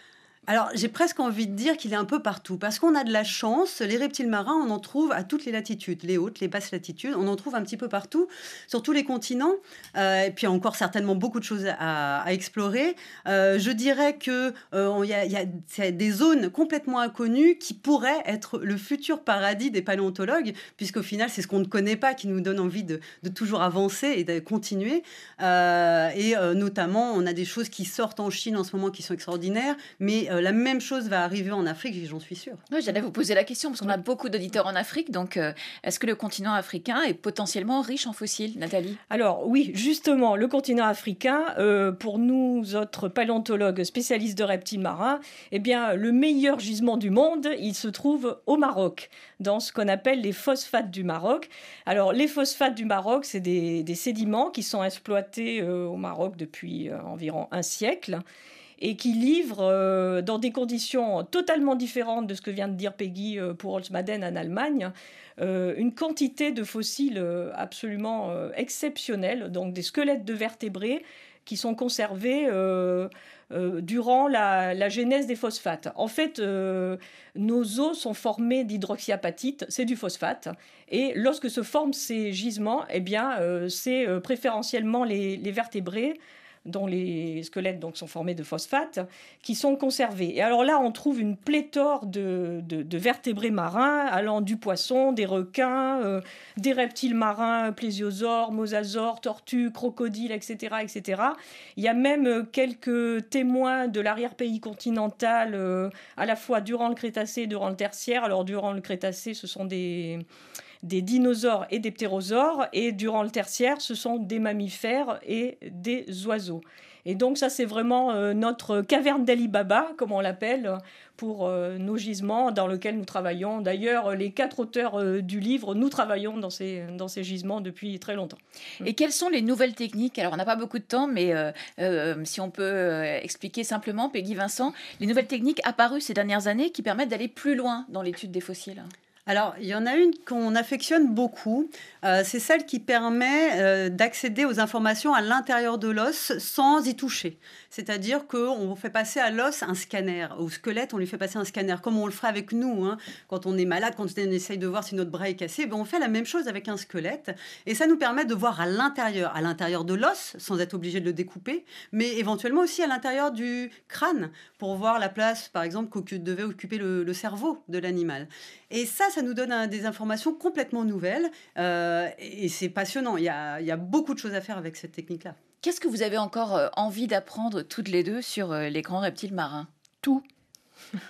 Alors, j'ai presque envie de dire qu'il est un peu partout, parce qu'on a de la chance. Les reptiles marins, on en trouve à toutes les latitudes, les hautes, les basses latitudes, on en trouve un petit peu partout, sur tous les continents, et puis encore certainement beaucoup de choses à explorer. Je dirais qu'il y a des zones complètement inconnues qui pourraient être le futur paradis des paléontologues, puisqu'au final, c'est ce qu'on ne connaît pas qui nous donne envie de toujours avancer et de continuer. Notamment, on a des choses qui sortent en Chine en ce moment qui sont extraordinaires, mais la même chose va arriver en Afrique, j'en suis sûre. Oui, j'allais vous poser la question, parce qu'on a beaucoup d'auditeurs en Afrique, donc est-ce que le continent africain est potentiellement riche en fossiles, Nathalie ? Alors oui, justement, le continent africain, pour nous autres paléontologues spécialistes de reptiles marins, eh bien, le meilleur gisement du monde, il se trouve au Maroc, dans ce qu'on appelle les phosphates du Maroc. Alors, les phosphates du Maroc, c'est des sédiments qui sont exploités au Maroc depuis environ un siècle, et qui livrent dans des conditions totalement différentes de ce que vient de dire Peggy pour Holzmaden en Allemagne, une quantité de fossiles absolument exceptionnelle, donc des squelettes de vertébrés qui sont conservés durant la genèse des phosphates. En fait, nos os sont formés d'hydroxyapatite, c'est du phosphate, et lorsque se forment ces gisements, eh bien, c'est préférentiellement les vertébrés, dont les squelettes donc, sont formés de phosphate, qui sont conservés. Et alors là, on trouve une pléthore de vertébrés marins, allant du poisson, des requins, des reptiles marins, plésiosaures, mosasaures, tortues, crocodiles, etc., etc. Il y a même quelques témoins de l'arrière-pays continental, à la fois durant le Crétacé et durant le Tertiaire. Alors, durant le Crétacé, ce sont des dinosaures et des ptérosaures, et durant le Tertiaire, ce sont des mammifères et des oiseaux. Et donc ça, c'est vraiment notre caverne d'Ali Baba, comme on l'appelle, pour nos gisements dans lesquels nous travaillons. D'ailleurs, les 4 auteurs du livre, nous travaillons dans ces gisements depuis très longtemps. Et quelles sont les nouvelles techniques ? Alors, on n'a pas beaucoup de temps, mais si on peut expliquer simplement, Peggy Vincent, les nouvelles techniques apparues ces dernières années qui permettent d'aller plus loin dans l'étude des fossiles. Alors, il y en a une qu'on affectionne beaucoup, c'est celle qui permet d'accéder aux informations à l'intérieur de l'os sans y toucher. C'est-à-dire qu'on fait passer à l'os un scanner, au squelette on lui fait passer un scanner, comme on le ferait avec nous, hein. Quand on est malade, quand on essaye de voir si notre bras est cassé, on fait la même chose avec un squelette, et ça nous permet de voir à l'intérieur de l'os, sans être obligé de le découper, mais éventuellement aussi à l'intérieur du crâne, pour voir la place, par exemple, que devait occuper le cerveau de l'animal. Et ça nous donne des informations complètement nouvelles, et c'est passionnant. Il y a beaucoup de choses à faire avec cette technique-là. Qu'est-ce que vous avez encore envie d'apprendre toutes les deux sur les grands reptiles marins ? Tout. Peggy ?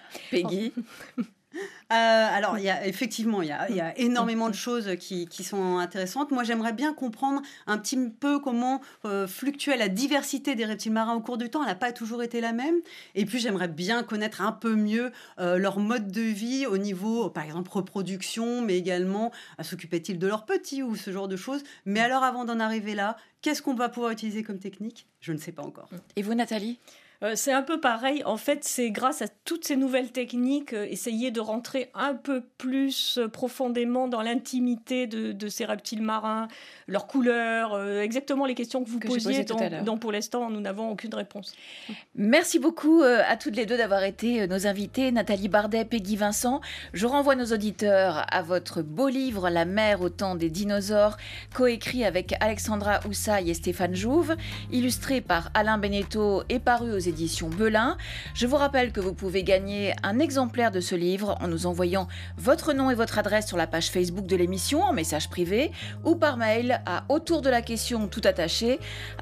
Alors, il y a énormément de choses qui sont intéressantes. Moi, j'aimerais bien comprendre un petit peu comment fluctuait la diversité des reptiles marins au cours du temps. Elle n'a pas toujours été la même. Et puis, j'aimerais bien connaître un peu mieux leur mode de vie au niveau, par exemple, reproduction, mais également s'occupaient-ils de leurs petits ou ce genre de choses. Mais alors, avant d'en arriver là, qu'est-ce qu'on va pouvoir utiliser comme technique ? Je ne sais pas encore. Et vous, Nathalie ? C'est un peu pareil. En fait, c'est grâce à toutes ces nouvelles techniques, essayer de rentrer un peu plus profondément dans l'intimité de ces reptiles marins, leurs couleurs, exactement les questions que vous posiez, dont pour l'instant, nous n'avons aucune réponse. Merci beaucoup à toutes les deux d'avoir été nos invités, Nathalie Bardet, Peggy Vincent. Je renvoie nos auditeurs à votre beau livre « La mer au temps des dinosaures », coécrit avec Alexandra Houssaye et Stéphane Jouve, illustré par Alain Beneteau et paru aux éditions Belin. Je vous rappelle que vous pouvez gagner un exemplaire de ce livre en nous envoyant votre nom et votre adresse sur la page Facebook de l'émission en message privé ou par mail à autour de la question tout attaché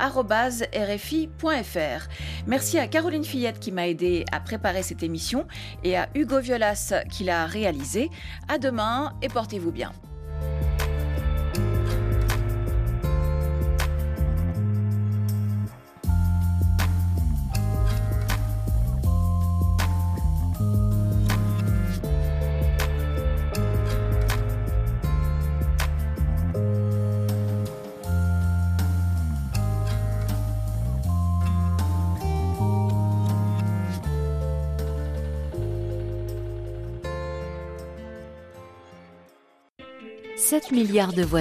@rfi.fr. Merci à Caroline Fillette qui m'a aidé à préparer cette émission et à Hugo Violas qui l'a réalisée. À demain et portez-vous bien. « 7 milliards de voix.